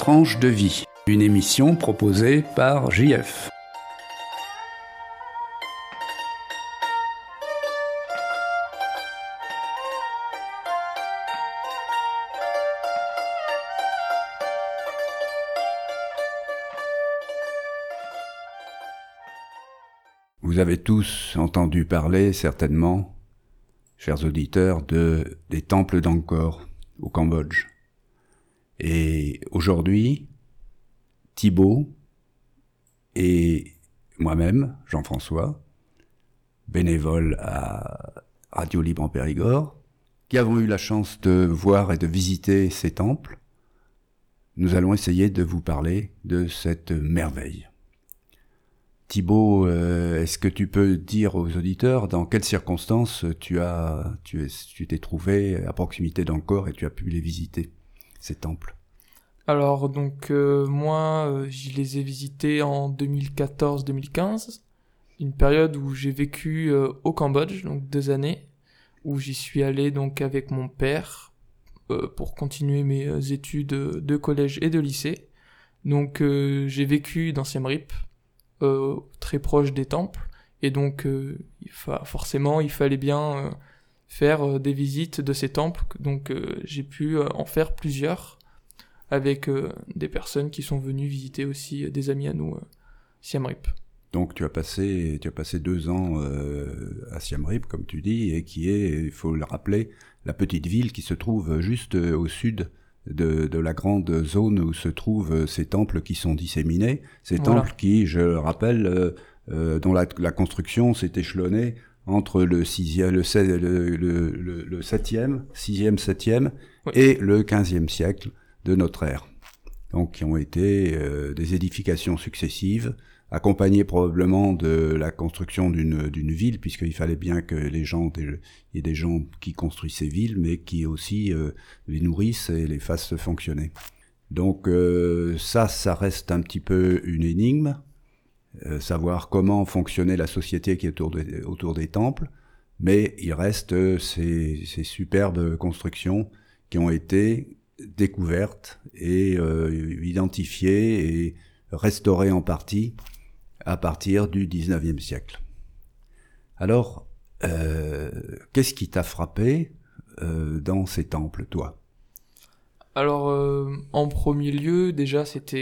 Tranche de vie, une émission proposée par JF. Vous avez tous entendu parler, certainement, chers auditeurs, des temples d'Angkor au Cambodge. Et aujourd'hui, Thibaut et moi-même, Jean-François, bénévole à Radio Libre en Périgord, qui avons eu la chance de voir et de visiter ces temples, nous allons essayer de vous parler de cette merveille. Thibaut, est-ce que tu peux dire aux auditeurs dans quelles circonstances tu t'es trouvé à proximité d'Angkor et tu as pu les visiter, ces temples? Alors donc moi je les ai visités en 2014-2015, une période où j'ai vécu au Cambodge, donc 2 années, où j'y suis allé donc avec mon père pour continuer mes études de collège et de lycée. Donc j'ai vécu dans Siem Reap, très proche des temples, et donc forcément il fallait bien faire des visites de ces temples, donc j'ai pu en faire plusieurs avec des personnes qui sont venues visiter aussi des amis à nous Siem Reap. Donc tu as passé 2 ans à Siem Reap, comme tu dis, et qui est, il faut le rappeler, la petite ville qui se trouve juste au sud de la grande zone où se trouvent ces temples qui sont disséminés, ces temples qui, je le rappelle, dont la construction s'est échelonnée entre le 7e, oui, et le 15e siècle de notre ère. Donc qui ont été des édifications successives, accompagnées probablement de la construction d'une ville, puisqu'il fallait bien que il y ait des gens qui construisent ces villes, mais qui aussi les nourrissent et les fassent fonctionner. Donc ça reste un petit peu une énigme, savoir comment fonctionnait la société qui est autour des temples, mais il reste ces superbes constructions qui ont été découvertes et identifiées et restaurées en partie à partir du 19e siècle. Alors, qu'est-ce qui t'a frappé dans ces temples, toi? Alors en premier lieu déjà c'était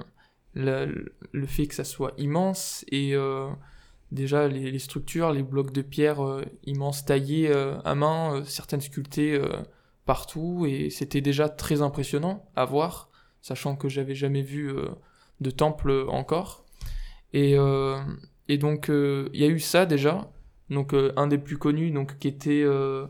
le fait que ça soit immense, et déjà les structures, les blocs de pierre immenses taillés à main, certaines sculptées partout, et c'était déjà très impressionnant à voir, sachant que j'avais jamais vu de temple encore. Et donc il y a eu ça déjà, donc un des plus connus, donc qui était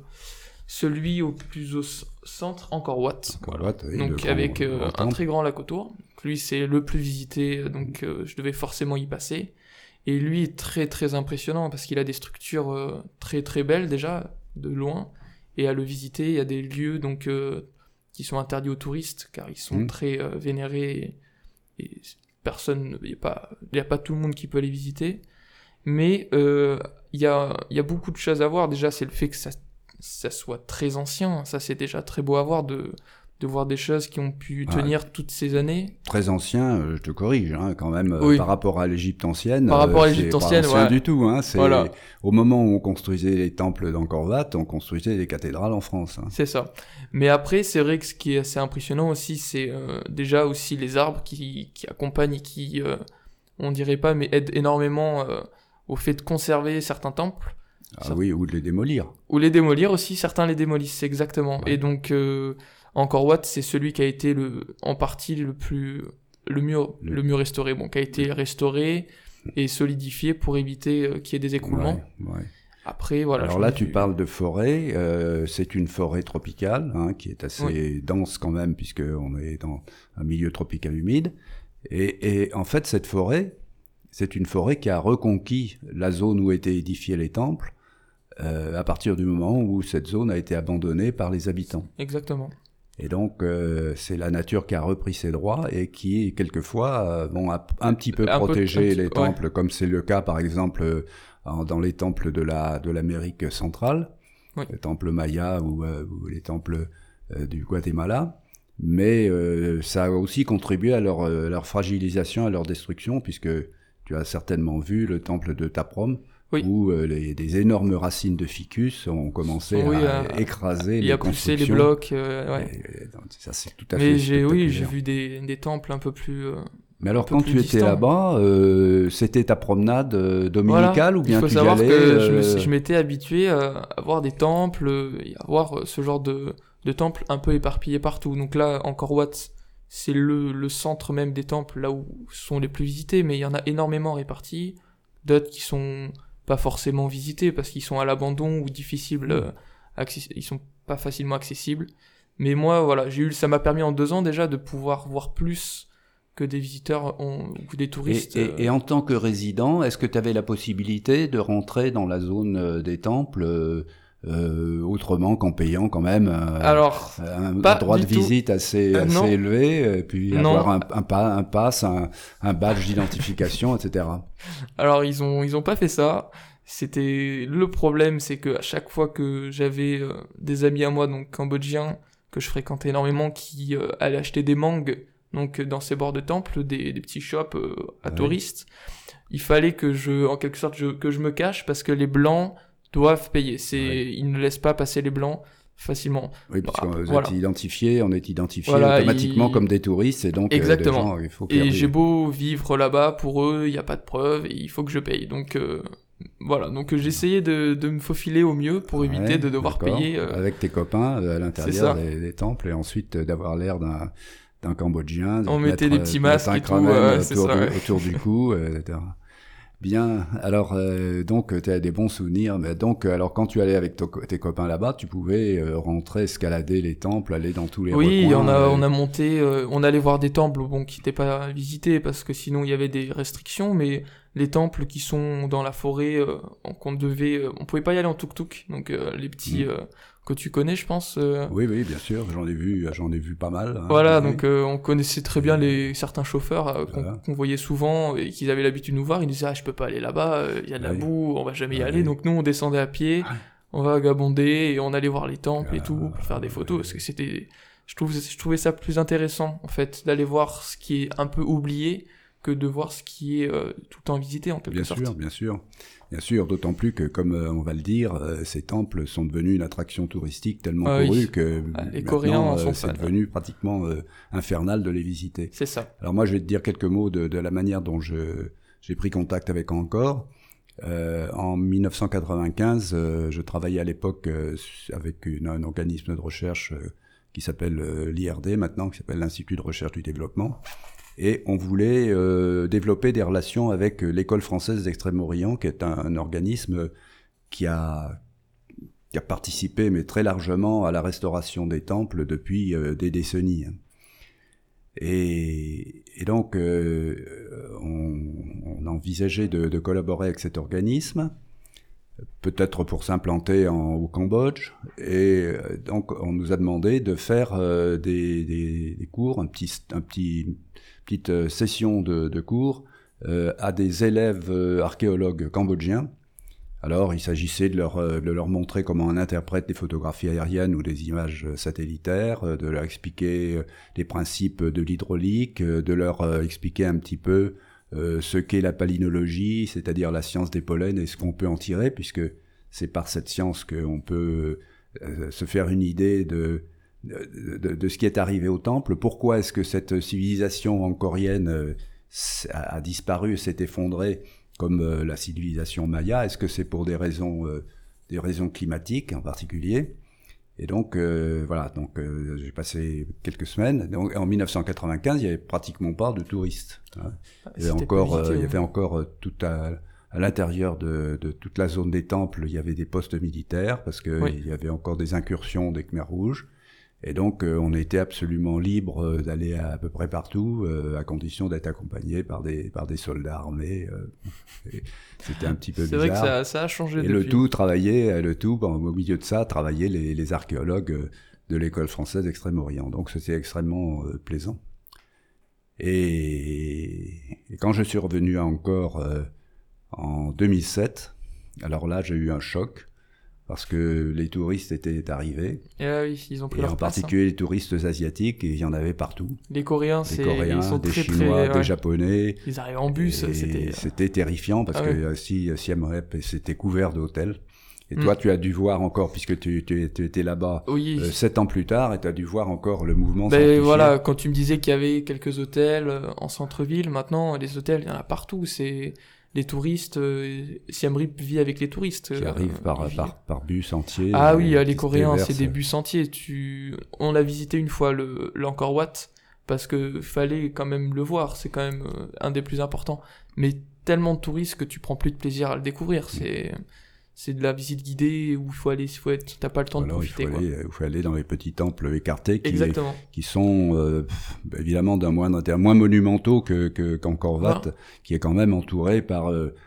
celui au plus au centre, Angkor Wat, voilà. Oui, donc avec un très grand lac autour. Donc, lui c'est le plus visité, donc je devais forcément y passer. Et lui est très très impressionnant parce qu'il a des structures très très belles déjà de loin, et à le visiter il y a des lieux donc qui sont interdits aux touristes car ils sont très vénérés, et personne, il y a pas tout le monde qui peut les visiter, mais il y a beaucoup de choses à voir. Déjà c'est le fait que ça soit très ancien, ça c'est déjà très beau à voir, de voir des choses qui ont pu tenir toutes ces années. Très ancien, je te corrige, quand même, oui. Par rapport à l'Égypte ancienne. Par rapport à l'Égypte ancienne, c'est pas ancien du tout, c'est voilà. Au moment où on construisait les temples d'Angkor Wat, on construisait des cathédrales en France. C'est ça. Mais après, c'est vrai que ce qui est assez impressionnant aussi, c'est déjà aussi les arbres qui accompagnent et qui, on dirait pas, mais aident énormément au fait de conserver certains temples. Oui, ou de les démolir. Ou les démolir aussi, certains les démolissent, exactement. Ouais. Et donc Angkor Wat, c'est celui qui a été en partie le mieux restauré, qui a été restauré et solidifié pour éviter qu'il y ait des écroulements. Ouais. Après, voilà. Alors là, tu parles de forêt, c'est une forêt tropicale, qui est assez dense quand même, puisqu'on est dans un milieu tropical humide. Et en fait, cette forêt, c'est une forêt qui a reconquis la zone où étaient édifiés les temples, à partir du moment où cette zone a été abandonnée par les habitants. Exactement. Et donc, c'est la nature qui a repris ses droits et qui, quelquefois, a un petit peu protégé les temples, comme c'est le cas, par exemple, dans les temples de l'Amérique centrale, les temples mayas ou les temples du Guatemala. Mais ça a aussi contribué à leur fragilisation, à leur destruction, puisque tu as certainement vu le temple de Taprom, Oui. où des énormes racines de ficus ont commencé à écraser les et à pousser les constructions. blocs. Donc, ça, c'est tout à Mais fait j'ai spectaculaire. vu des temples un peu plus. Mais alors, un peu quand plus tu étais distants. là-bas, c'était ta promenade dominicale, Voilà. ou bien Il faut tu y savoir allais que je m'étais habitué à voir des temples, et à voir ce genre de temples un peu éparpillés partout. Donc là, encore Watts, c'est le centre même des temples, là où sont les plus visités, mais il y en a énormément répartis. D'autres qui sont pas forcément visités parce qu'ils sont à l'abandon ou difficiles, ils sont pas facilement accessibles. Mais moi, voilà, ça m'a permis en 2 ans déjà de pouvoir voir plus que des visiteurs ou des touristes. Et en tant que résident, est-ce que tu avais la possibilité de rentrer dans la zone des temples autrement qu'en payant quand même Alors, un pas droit de du tout. visite assez Non. élevé, et puis Non. avoir un pass, un badge d'identification, etc. Alors ils ont pas fait ça. C'était le problème, c'est que à chaque fois que j'avais des amis à moi donc cambodgiens que je fréquentais énormément qui allaient acheter des mangues donc dans ces bords de temple, des petits shops à Ouais. touristes, il fallait que en quelque sorte que je me cache parce que les blancs doivent payer. Ils ne laissent pas passer les blancs facilement. Oui, parce Bah, qu'on voilà. on est identifié Voilà, automatiquement comme des touristes, et donc Exactement. les gens, il faut qu'ils Et j'ai beau vivre là-bas, pour eux, il n'y a pas de preuves et il faut que je paye. Donc voilà, donc j'essayais de me faufiler au mieux pour éviter de devoir d'accord. payer. Avec tes copains à C'est l'intérieur ça. des temples, et ensuite d'avoir l'air d'un Cambodgien. On mettait des petits mettre masques un et tout, crâne c'est ça, ouais. autour du cou, etc. Bien. Alors, donc, tu as des bons souvenirs. Mais donc, alors, quand tu allais avec tes copains là-bas, tu pouvais rentrer, escalader les temples, aller dans tous les Oui, recoins. on a monté, on allait voir des temples bon qui n'étaient pas visités parce que sinon il y avait des restrictions, mais les temples qui sont dans la forêt, on pouvait pas y aller en tuk-tuk, donc les petits que tu connais, je pense. Oui, bien sûr. J'en ai vu pas mal. Hein, Voilà, oui. donc on connaissait très bien certains chauffeurs Voilà. qu'on voyait souvent et qu'ils avaient l'habitude de nous voir. Ils nous disaient je peux pas aller là-bas, il y a de la Oui. boue, on va jamais y Oui. aller. Donc nous on descendait à pied, on va vagabonder et on allait voir les temples et tout pour faire des photos parce que je trouvais ça plus intéressant en fait d'aller voir ce qui est un peu oublié que de voir ce qui est tout le temps visité en quelque sorte. Bien sûr, d'autant plus que, comme on va le dire, ces temples sont devenus une attraction touristique tellement Ah oui. courue que Les Coréens en sont c'est fans. devenu pratiquement infernal de les visiter. C'est ça. Alors moi, je vais te dire quelques mots de la manière dont j'ai pris contact avec Angkor. En 1995, je travaillais à l'époque avec un organisme de recherche qui s'appelle l'IRD maintenant, qui s'appelle l'Institut de recherche du développement. Et on voulait développer des relations avec l'École française d'Extrême-Orient, qui est un organisme qui a participé, mais très largement, à la restauration des temples depuis des décennies. Et donc, on envisageait de collaborer avec cet organisme, peut-être pour s'implanter au Cambodge. Et donc, on nous a demandé de faire des cours, petite session de cours à des élèves archéologues cambodgiens. Alors, il s'agissait de leur montrer comment on interprète des photographies aériennes ou des images satellitaires, de leur expliquer les principes de l'hydraulique, de leur expliquer un petit peu ce qu'est la palynologie, c'est-à-dire la science des pollens et ce qu'on peut en tirer, puisque c'est par cette science qu'on peut se faire une idée de ce qui est arrivé au temple. Pourquoi est-ce que cette civilisation angkorienne a disparu, s'est effondrée comme la civilisation maya? Est-ce que c'est pour des raisons climatiques en particulier? Et donc voilà, j'ai passé quelques semaines. Donc en 1995, il y avait pratiquement pas de touristes. Hein. Il y avait encore tout à l'intérieur de toute la zone des temples, il y avait des postes militaires parce que il y avait encore des incursions des Khmers rouges. Et donc, on était absolument libre d'aller à peu près partout, à condition d'être accompagné par des soldats armés. C'était un petit peu bizarre. C'est vrai que ça a changé et depuis. Au milieu de ça, travaillaient les archéologues de l'école française d'Extrême-Orient. Donc, c'était extrêmement plaisant. Et quand je suis revenu à Angkor en 2007, alors là, j'ai eu un choc. parce que les touristes étaient arrivés, Et là, oui, ils ont pris et leur en place. particulier les touristes asiatiques, et il y en avait partout. Les Coréens, Des Coréens, ils sont des très Chinois, très. des Ouais. Japonais. Ils arrivent en bus, Et c'était terrifiant parce Ah que Siem Reap, c'était couvert d'hôtels. Et Mm. toi, tu as dû voir encore, puisque tu étais là-bas Oui. 7 ans plus tard, et tu as dû voir encore le mouvement Ben s'amplifier. voilà, quand tu me disais qu'il y avait quelques hôtels en centre-ville, maintenant les hôtels, il y en a partout. C'est les touristes. Siem Reap vit avec les touristes. Qui arrivent Ils vivent. par bus entier. Ah oui, qui les se Coréens, c'est déversent. des bus entiers. On l'a visité une fois, l'Angkor Wat, parce que fallait quand même le voir. C'est quand même un des plus importants. Mais tellement de touristes que tu prends plus de plaisir à le découvrir. C'est de la visite guidée où t'as pas le temps de Alors, profiter. il faut aller dans les petits temples écartés Exactement. qui sont évidemment d'un moindre intérêt, moins monumentaux qu'Angkor Wat, Voilà. qui est quand même entouré par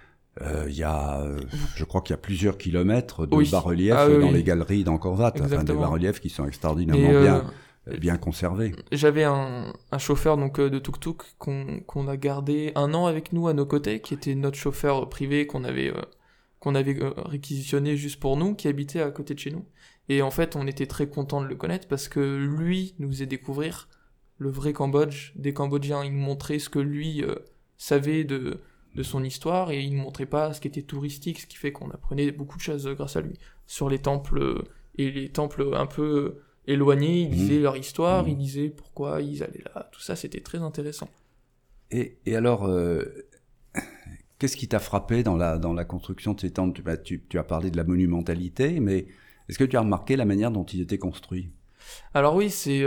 je crois qu'il y a plusieurs kilomètres de Oui. bas-reliefs Ah oui, dans oui. les galeries d'Angkor Wat, enfin, des Exactement. bas-reliefs qui sont Et, extraordinairement bien conservés. j'avais un chauffeur donc de tuk-tuk qu'on a gardé 1 an avec nous à nos côtés, qui était notre chauffeur privé qu'on avait réquisitionné juste pour nous, qui habitait à côté de chez nous. Et en fait, on était très content de le connaître parce que lui nous faisait découvrir le vrai Cambodge des Cambodgiens. Il nous montrait ce que lui savait de son histoire et il ne montrait pas ce qui était touristique, ce qui fait qu'on apprenait beaucoup de choses grâce à lui. Sur les temples et les temples un peu éloignés, ils disaient leur histoire, ils disaient pourquoi ils allaient là, tout ça, c'était très intéressant. Et alors, qu'est-ce qui t'a frappé dans la construction de ces temples? Tu as parlé de la monumentalité, mais est-ce que tu as remarqué la manière dont ils étaient construits? Alors oui, c'est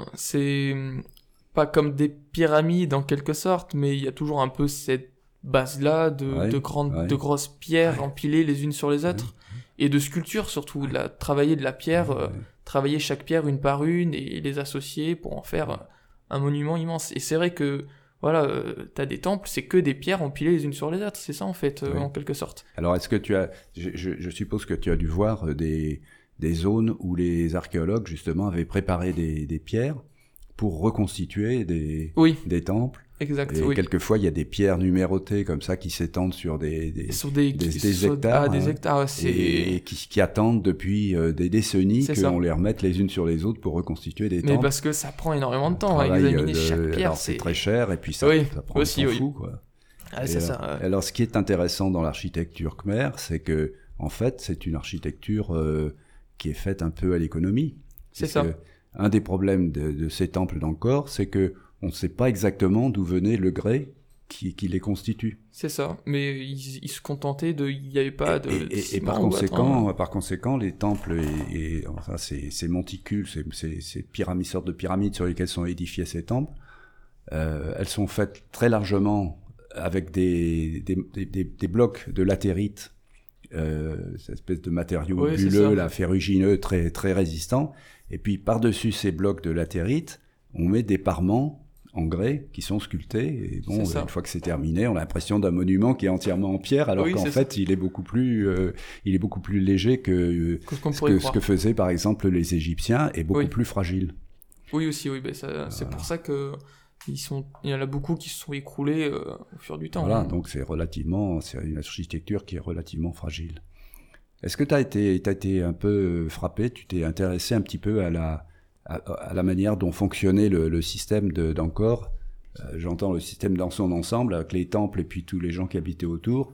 pas comme des pyramides en quelque sorte, mais il y a toujours un peu cette base-là de grosses pierres empilées les unes sur les autres, et de sculptures surtout, travailler de la pierre, travailler chaque pierre une par une et les associer pour en faire un monument immense. Et c'est vrai que voilà, t'as des temples, c'est que des pierres empilées les unes sur les autres, c'est ça en fait, en quelque sorte. Alors est-ce que je suppose que tu as dû voir des zones où les archéologues justement avaient préparé des pierres pour reconstituer des temples. Exact, et quelquefois, il y a des pierres numérotées comme ça qui s'étendent sur des hectares, ah, des hectares, et qui attendent depuis des décennies qu'on les remette les unes sur les autres pour reconstituer des temples. Mais parce que ça prend énormément de temps à examiner chaque pierre. Alors c'est très cher et puis ça prend aussi, un temps fou, quoi. Ah, c'est ça. Alors ce qui est intéressant dans l'architecture khmer, c'est que en fait, c'est une architecture qui est faite un peu à l'économie. C'est ça. Un des problèmes de ces temples d'Angkor, c'est que on ne sait pas exactement d'où venait le grès qui les constitue. C'est ça, mais ils se contentaient il n'y avait pas de... Et par conséquent, les temples enfin, ces monticules, ces sortes de pyramides sur lesquelles sont édifiés ces temples, elles sont faites très largement avec des blocs de latérite, cette espèce de matériau bulleux, là, ferrugineux, très, très résistant. Et puis, par-dessus ces blocs de latérite, on met des parements en grès qui sont sculptés. Et bon, une fois que c'est terminé, on a l'impression d'un monument qui est entièrement en pierre, alors qu'en fait, il est beaucoup plus léger que ce que faisaient, par exemple, les Égyptiens, et beaucoup plus fragile. Oui, aussi, oui. Ben c'est pour ça que il y en a beaucoup qui se sont écroulés au fur du temps. Voilà, donc c'est une architecture qui est relativement fragile. Est-ce que tu as été un peu frappé, tu t'es intéressé un petit peu à la manière dont fonctionnait le système d'Angkor, j'entends le système dans son ensemble, avec les temples et puis tous les gens qui habitaient autour,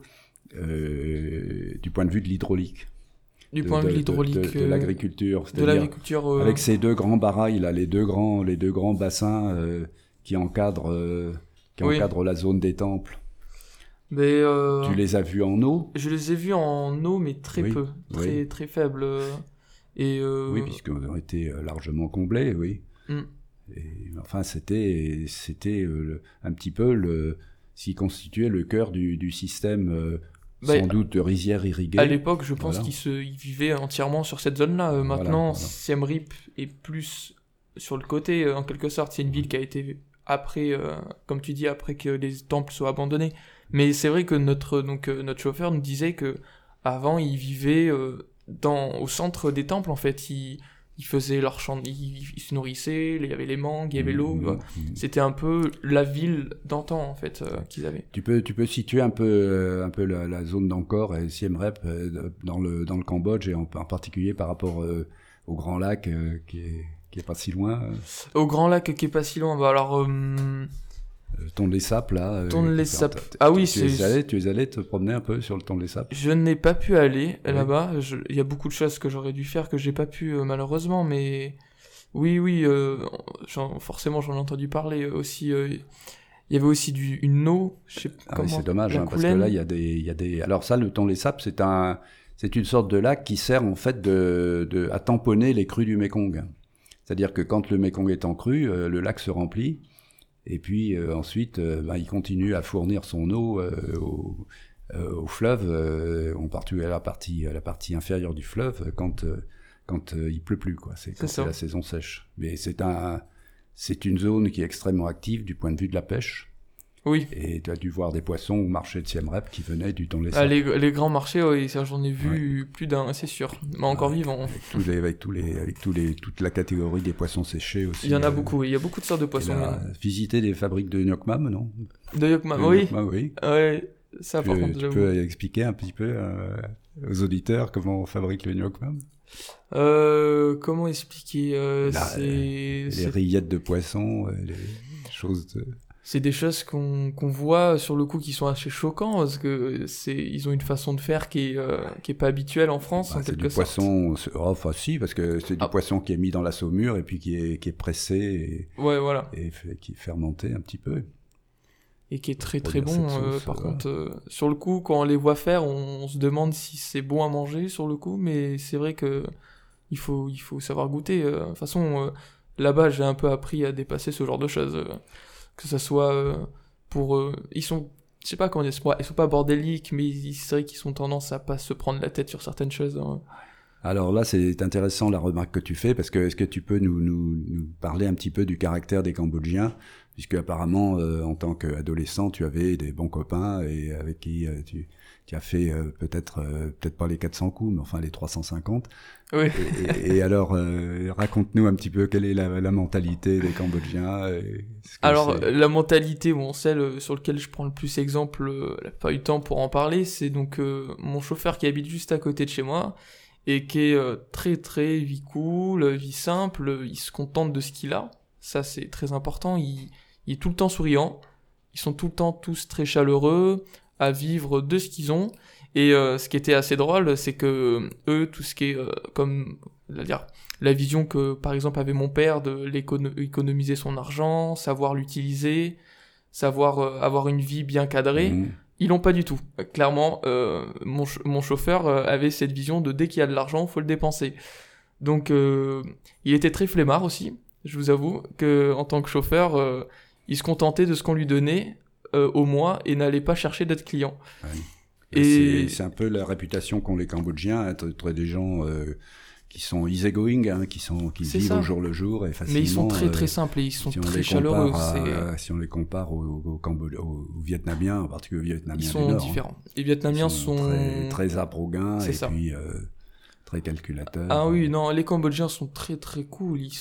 du point de vue de l'hydraulique. Du point de vue de l'hydraulique. De l'agriculture. De l'agriculture. Avec ces deux grands barrailles, là, les deux grands bassins qui encadrent la zone des temples. Mais, tu les as vus en eau? Je les ai vus en eau, mais très peu, très faible. Oui, puisqu'ils ont été largement comblés, oui. Et, enfin, c'était un petit peu ce qui constituait le cœur du système, sans doute de rizières irriguées. À l'époque, je pense qu'ils vivaient entièrement sur cette zone-là. Maintenant, Siem Reap est plus sur le côté, en quelque sorte. C'est une ville qui a été après, comme tu dis, après que les temples soient abandonnés. Mais c'est vrai que notre chauffeur nous disait que avant, il vivait au centre des temples, en fait. ils faisaient leur champ, ils se nourrissaient, il y avait les mangues, il y avait l'eau. C'était un peu la ville d'antan en fait qu'ils avaient. Tu peux situer un peu la zone d'Angkor et Siem Reap dans le Cambodge et en particulier par rapport au Grand Lac qui est pas si loin. Au Grand Lac qui est pas si loin, bah alors. Tonlé Sap là. Tonlé Sap. Ah oui, tu es allé te promener un peu sur le Tonlé Sap. Je n'ai pas pu aller là-bas. Il y a beaucoup de choses que j'aurais dû faire que j'ai pas pu malheureusement, mais oui, forcément j'en ai entendu parler aussi. Il y avait aussi une eau. Je sais comment. Oui, c'est dommage parce que là il y a des. Alors ça, le Tonlé Sap, c'est une sorte de lac qui sert en fait à tamponner les crues du Mékong. C'est-à-dire que quand le Mékong est en crue, le lac se remplit. Et puis ensuite, il continue à fournir son eau au fleuve, en particulier à la partie inférieure du fleuve, quand il pleut plus, quoi. C'est la saison sèche. Mais c'est une zone qui est extrêmement active du point de vue de la pêche. Oui. Et tu as dû voir des poissons au marché de Siem Reap qui venaient du Tonlé Sap. Ah, les grands marchés, oui, ça j'en ai vu plus d'un, c'est sûr. Mais encore vivant. Avec toute la catégorie des poissons séchés aussi. Il y en a beaucoup, il y a beaucoup de sortes de poissons. Visiter des fabriques de Nyokmam, non? De Nyokmam, oui. Oui. Ouais, ça par contre, tu peux expliquer un petit peu aux auditeurs comment on fabrique le Nyokmam? Comment expliquer les rillettes de poissons, les choses de... C'est des choses qu'on voit sur le coup qui sont assez choquants parce que ils ont une façon de faire qui est pas habituelle en France. C'est du poisson, enfin si, parce que c'est du poisson qui est mis dans la saumure et puis qui est pressé et qui est fermenté un petit peu. Et qui est très très bon. Par contre, sur le coup, quand on les voit faire, on se demande si c'est bon à manger sur le coup, mais c'est vrai que il faut savoir goûter. De toute façon, là-bas, j'ai un peu appris à dépasser ce genre de choses. Que ça soit pour ils sont, je sais pas comment dire, ils sont pas bordéliques, mais c'est vrai qu'ils ont tendance à pas se prendre la tête sur certaines choses. Alors là, c'est intéressant la remarque que tu fais, parce que est-ce que tu peux nous parler un petit peu du caractère des Cambodgiens, puisque apparemment en tant qu'adolescent tu avais des bons copains et avec qui tu as fait peut-être pas les 400 coups, mais enfin les 350. Oui. Et alors, raconte-nous un petit peu quelle est la mentalité des Cambodgiens. Alors, la mentalité, celle sur laquelle je prends le plus exemple, la pas eu le temps pour en parler, c'est donc mon chauffeur qui habite juste à côté de chez moi et qui est très très vie cool, vie simple, il se contente de ce qu'il a. Ça, c'est très important. Il est tout le temps souriant. Ils sont tout le temps tous très chaleureux à vivre de ce qu'ils ont. Et ce qui était assez drôle, c'est que eux, tout ce qui est comme la vision que par exemple avait mon père de économiser son argent, savoir l'utiliser, savoir avoir une vie bien cadrée, ils l'ont pas du tout. Clairement, mon chauffeur avait cette vision de dès qu'il y a de l'argent, faut le dépenser. Donc il était très flemmard aussi. Je vous avoue que en tant que chauffeur, il se contentait de ce qu'on lui donnait au mois et n'allait pas chercher d'autres clients. Ouais. Et c'est un peu la réputation qu'ont les Cambodgiens, être des gens qui sont easygoing, qui vivent au jour le jour et facilement. Mais ils sont très très simples et ils sont très chaleureux. Si on les compare aux Vietnamiens, en particulier aux Vietnamiens ils sont du Nord, différents. Les Vietnamiens sont très âpres et puis très calculateurs. Ah oui, non, les Cambodgiens sont très très cool. Ils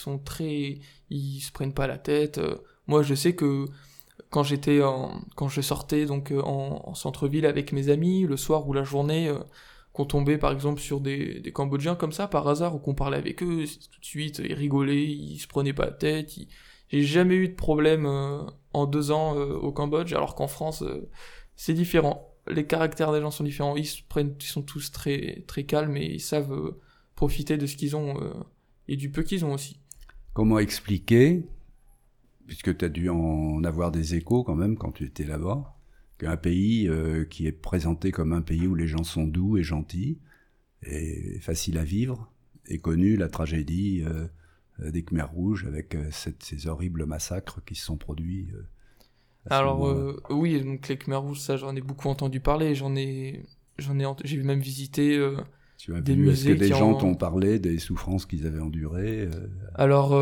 se prennent pas la tête. Moi, je sais que quand je sortais donc en centre-ville avec mes amis, le soir ou la journée, qu'on tombait par exemple sur des Cambodgiens comme ça par hasard ou qu'on parlait avec eux, tout de suite ils rigolaient, ils se prenaient pas la tête. J'ai jamais eu de problème en 2 ans au Cambodge, alors qu'en France c'est différent. Les caractères des gens sont différents. Ils sont tous très très calmes et ils savent profiter de ce qu'ils ont et du peu qu'ils ont aussi. Comment expliquer, puisque tu as dû en avoir des échos quand même quand tu étais là-bas, qu'un pays qui est présenté comme un pays où les gens sont doux et gentils et faciles à vivre, ait connu la tragédie des Khmers rouges avec ces horribles massacres qui se sont produits. Alors oui, donc les Khmers rouges, ça j'en ai beaucoup entendu parler, j'ai même visité des musées. Est-ce que des gens t'ont parlé des souffrances qu'ils avaient endurées Alors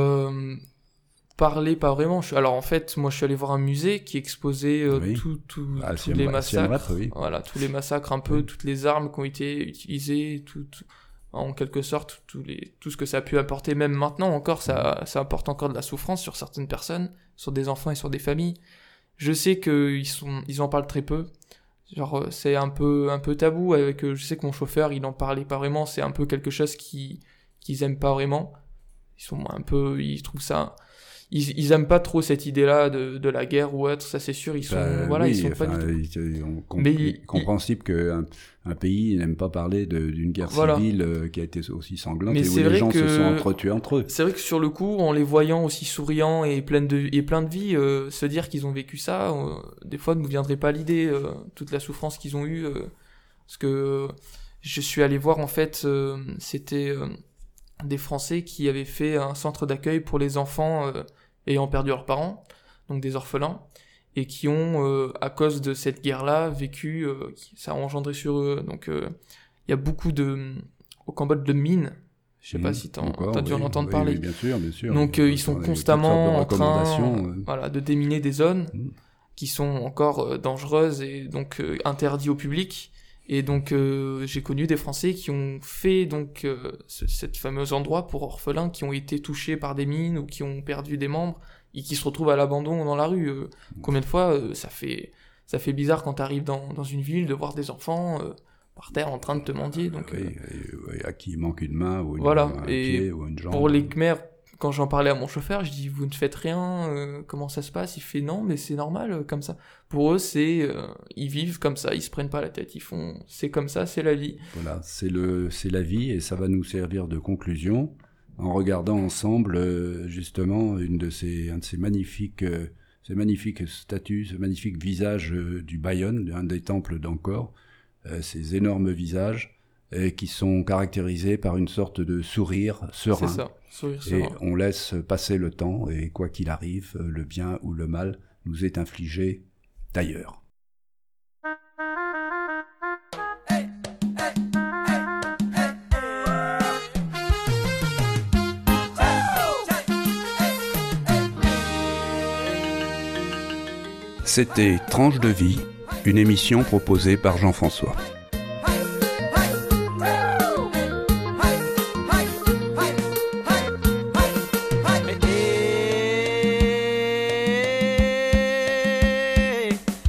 parler pas vraiment. Alors en fait, moi je suis allé voir un musée qui exposait tous les massacres. Voilà, tous les massacres un peu, toutes les armes qui ont été utilisées, en quelque sorte, tout ce que ça a pu apporter, même maintenant encore, ça apporte encore de la souffrance sur certaines personnes, sur des enfants et sur des familles. Je sais qu'ils en parlent très peu. Genre, c'est un peu tabou avec, je sais que mon chauffeur, il en parlait pas vraiment, c'est un peu quelque chose qu'ils aiment pas vraiment. Ils trouvent ça, ils aiment pas trop cette idée-là de la guerre ou autre, ça c'est sûr, ils sont pas du tout. Compréhensible qu'un pays n'aime pas parler d'une guerre civile qui a été aussi sanglante et où les gens se sont entretués entre eux. C'est vrai que sur le coup, en les voyant aussi souriants et pleins de vie, se dire qu'ils ont vécu ça, des fois ne nous viendrait pas l'idée, toute la souffrance qu'ils ont eue, parce que je suis allé voir en fait, c'était des Français qui avaient fait un centre d'accueil pour les enfants ayant perdu leurs parents, donc des orphelins, et qui ont, à cause de cette guerre-là, vécu, ça a engendré sur eux. Donc, il y a beaucoup au Cambodge de mines. Je sais pas si t'as dû en entendre parler. Oui, bien sûr. Donc, ils sont constamment en train, de déminer des zones qui sont encore dangereuses et donc interdites au public. Et donc, j'ai connu des Français qui ont fait donc cet fameux endroit pour orphelins qui ont été touchés par des mines ou qui ont perdu des membres et qui se retrouvent à l'abandon dans la rue. Combien de fois ça fait bizarre quand t'arrives dans une ville de voir des enfants par terre en train de te mendier. Donc, à qui il manque une main ou un pied ou une jambe. Pour les Khmers, quand j'en parlais à mon chauffeur, je dis vous ne faites rien, comment ça se passe? Il fait non, mais c'est normal comme ça. Pour eux, ils vivent comme ça, ils se prennent pas la tête, c'est comme ça, c'est la vie. Voilà, c'est la vie et ça va nous servir de conclusion en regardant ensemble justement un de ces magnifiques statues, ce magnifique visage du Bayon, un des temples d'Angkor, ces énormes visages qui sont caractérisés par une sorte de sourire serein. C'est ça, sourire serein. Et on laisse passer le temps, et quoi qu'il arrive, le bien ou le mal nous est infligé d'ailleurs. C'était Tranche de vie, une émission proposée par Jean-François.